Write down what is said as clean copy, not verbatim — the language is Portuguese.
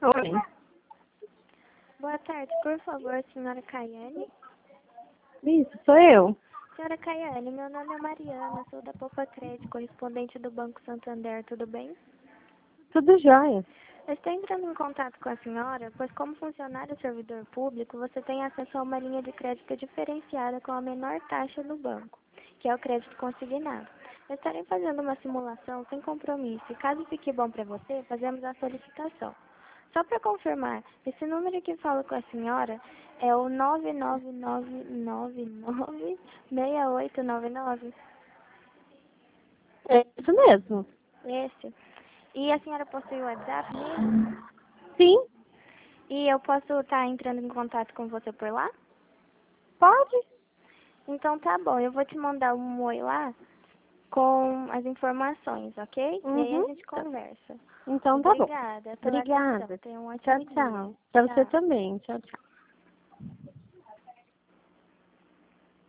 Oi. Boa tarde, por favor, senhora Caiane. Isso, sou eu. Senhora Caiane, meu nome é Mariana, sou da Poupa Crédito, correspondente do Banco Santander, tudo bem? Tudo jóia. Eu estou entrando em contato com a senhora, pois como funcionário servidor público, você tem acesso a uma linha de crédito diferenciada com a menor taxa do banco, que é o crédito consignado. Eu estarei fazendo uma simulação sem compromisso e caso fique bom para você, fazemos a solicitação. Só para confirmar, esse número que falo com a senhora é o 999996899? É isso mesmo. Esse. E a senhora possui o WhatsApp mesmo? Sim, E eu posso estar entrando em contato com você por lá? pode. Então tá bom, eu vou te mandar um oi lá com as informações, ok? E aí a Uhum. gente conversa. Então tá bom. Obrigada pela atenção. Obrigada. Tenha um Tchau, ótimo dia. tchau. Pra você Tchau. também. Tchau, tchau.